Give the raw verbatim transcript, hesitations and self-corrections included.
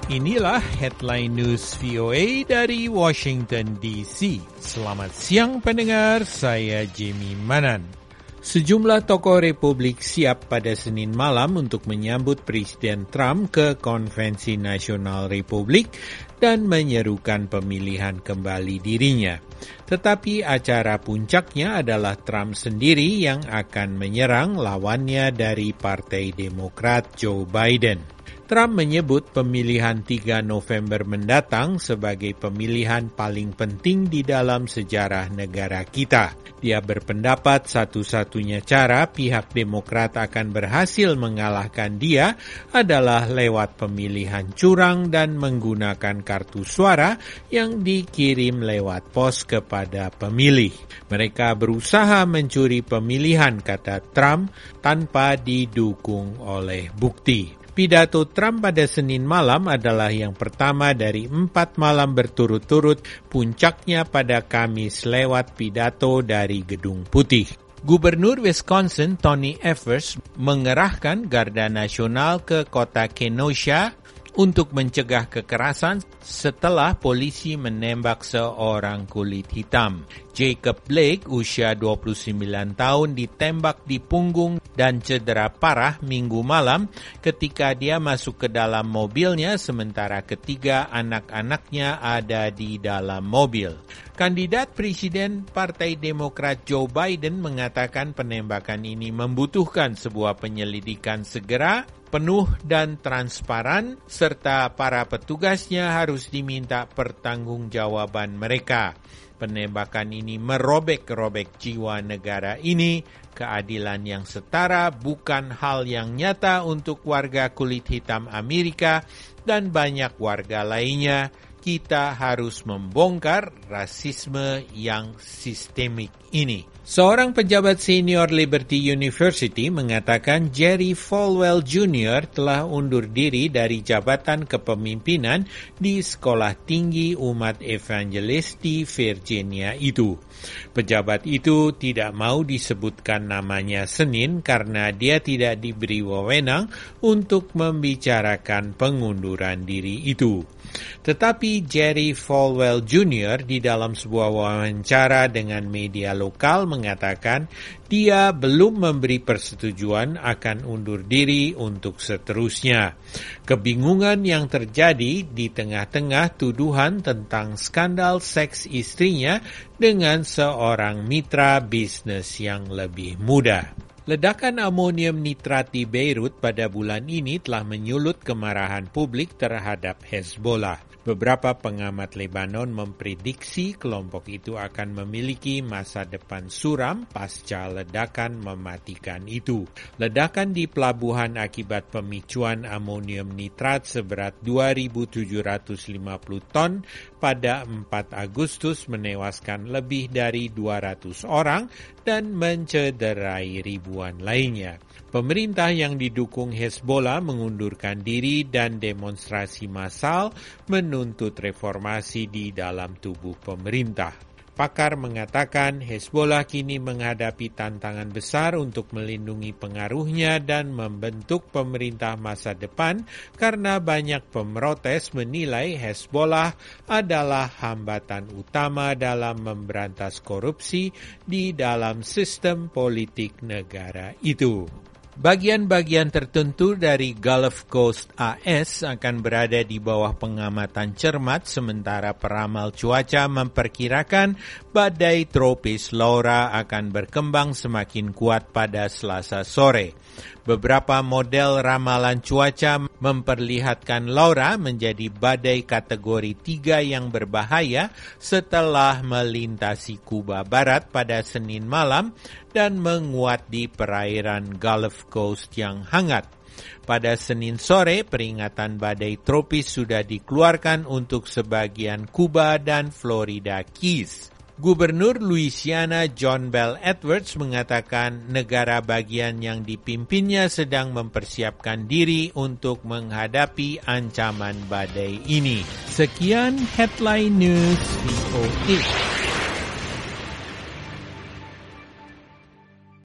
Inilah headline news V O A dari Washington D C. Selamat siang pendengar, saya Jimmy Manan. Sejumlah tokoh Republik siap pada Senin malam untuk menyambut Presiden Trump ke Konvensi Nasional Republik dan menyerukan pemilihan kembali dirinya. Tetapi acara puncaknya adalah Trump sendiri yang akan menyerang lawannya dari Partai Demokrat Joe Biden. Trump menyebut pemilihan tiga November mendatang sebagai pemilihan paling penting di dalam sejarah negara kita. Dia berpendapat satu-satunya cara pihak Demokrat akan berhasil mengalahkan dia adalah lewat pemilihan curang dan menggunakan kartu suara yang dikirim lewat pos kepada pemilih. Mereka berusaha mencuri pemilihan, kata Trump, tanpa didukung oleh bukti. Pidato Trump pada Senin malam adalah yang pertama dari empat malam berturut-turut, puncaknya pada Kamis lewat pidato dari Gedung Putih. Gubernur Wisconsin Tony Evers mengerahkan Garda Nasional ke kota Kenosha untuk mencegah kekerasan setelah polisi menembak seorang kulit hitam. Jacob Blake, usia dua puluh sembilan tahun, ditembak di punggung dan cedera parah Minggu malam ketika dia masuk ke dalam mobilnya sementara ketiga anak-anaknya ada di dalam mobil. Kandidat Presiden Partai Demokrat Joe Biden mengatakan penembakan ini membutuhkan sebuah penyelidikan segera, penuh dan transparan, serta para petugasnya harus diminta pertanggungjawaban mereka. Penembakan ini merobek-robek jiwa negara ini. Keadilan yang setara bukan hal yang nyata untuk warga kulit hitam Amerika dan banyak warga lainnya. Kita harus membongkar rasisme yang sistemik ini. Seorang pejabat senior Liberty University mengatakan Jerry Falwell Junior telah undur diri dari jabatan kepemimpinan di Sekolah Tinggi Umat Evangelis di Virginia itu. Pejabat itu tidak mau disebutkan namanya Senin karena dia tidak diberi wewenang untuk membicarakan pengunduran diri itu. Tetapi Jerry Falwell Junior di dalam sebuah wawancara dengan media lokal mengatakan dia belum memberi persetujuan akan undur diri untuk seterusnya. Kebingungan yang terjadi di tengah-tengah tuduhan tentang skandal seks istrinya dengan seorang mitra bisnis yang lebih muda. Ledakan amonium nitrat di Beirut pada bulan ini telah menyulut kemarahan publik terhadap Hezbollah. Beberapa pengamat Lebanon memprediksi kelompok itu akan memiliki masa depan suram pasca ledakan mematikan itu. Ledakan di pelabuhan akibat pemicuan amonium nitrat seberat dua ribu tujuh ratus lima puluh ton pada empat Agustus menewaskan lebih dari dua ratus orang dan mencederai ribuan lainnya. Pemerintah yang didukung Hezbollah mengundurkan diri dan demonstrasi massal menuntut reformasi di dalam tubuh pemerintah. Pakar mengatakan Hezbollah kini menghadapi tantangan besar untuk melindungi pengaruhnya dan membentuk pemerintah masa depan karena banyak pemrotes menilai Hezbollah adalah hambatan utama dalam memberantas korupsi di dalam sistem politik negara itu. Bagian-bagian tertentu dari Gulf Coast A S akan berada di bawah pengamatan cermat sementara peramal cuaca memperkirakan badai tropis Laura akan berkembang semakin kuat pada Selasa sore. Beberapa model ramalan cuaca memperlihatkan Laura menjadi badai kategori tiga yang berbahaya setelah melintasi Kuba Barat pada Senin malam dan menguat di perairan Gulf Coast yang hangat. Pada Senin sore, peringatan badai tropis sudah dikeluarkan untuk sebagian Kuba dan Florida Keys. Gubernur Louisiana John Bel Edwards mengatakan negara bagian yang dipimpinnya sedang mempersiapkan diri untuk menghadapi ancaman badai ini. Sekian Headline News V O A.